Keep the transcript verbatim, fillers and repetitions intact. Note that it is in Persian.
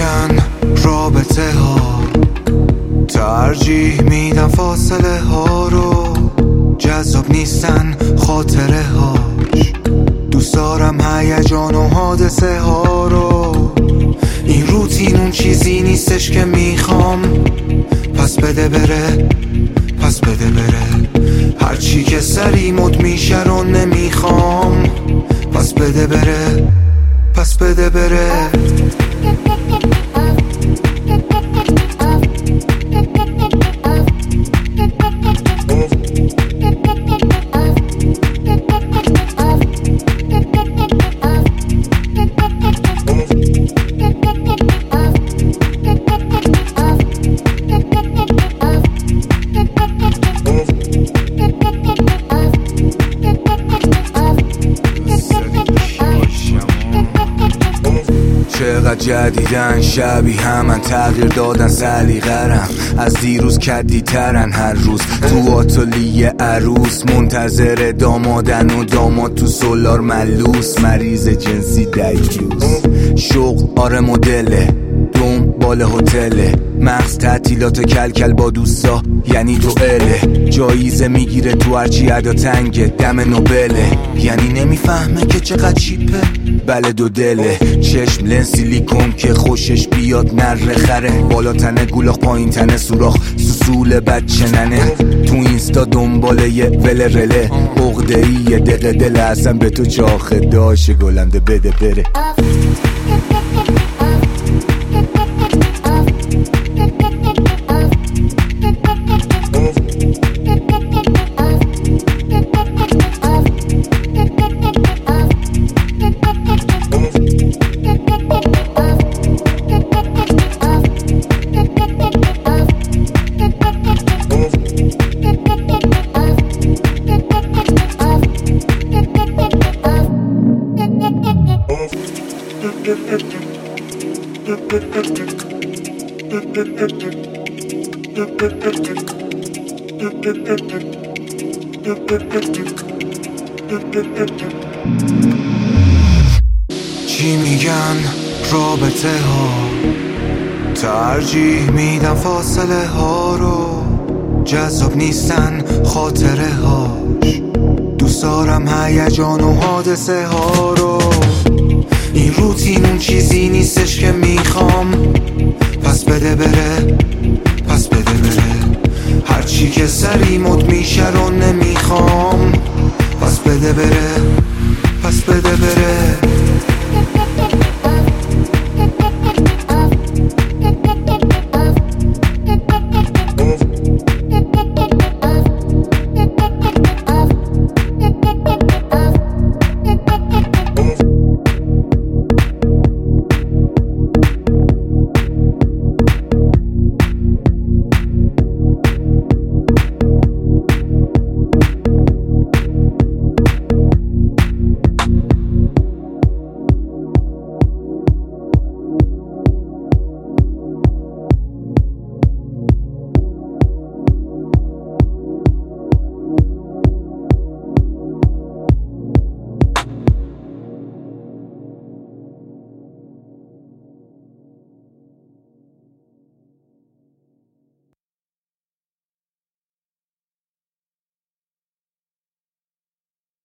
میگن رابطه ها ترجیح میدن فاصله ها رو، جذاب نیستن خاطره هاش، دوست دارم هیجان و حادثه ها رو. این روتین اون چیزی نیستش که میخوام، پس بده بره پس بده بره. هرچی که سری مد میشه رو نمیخوام، پس بده بره پس بده بره. چقدر جدیدن شبیه همن، تغییر دادن سلیقه‌رم، از دیروز کدی ترن. هر روز تو آتلیه عروس منتظر دامادن و داماد تو سولار ملوس، مریض جنسی دیوز. شغل آره مدله، دنبال هتله، مغز تعطیلات کلکل با دوستا یعنی دوئله. جایزه میگیره تو هرچی ادا تنگه، دم نوبله، یعنی نمیفهمه که چقدر چیپه. بله دو دله، چشم لنز سیلیکون که خوشش بیاد نره خره، بالا تنه گولاخ پایین تنه سوراخ سوسول بچه ننه. تو اینستا دنباله یه ول رله، عقده ای یه دقیقه دل اصلا به تو چاخه داشه گلنده بده بره. چی میگن رابطه ها ترجیح میدن فاصله ها رو، جذاب نیستن خاطره هاش، دوست دارم هیجان و حادثه ها رو. این روتین اون چیزی نیست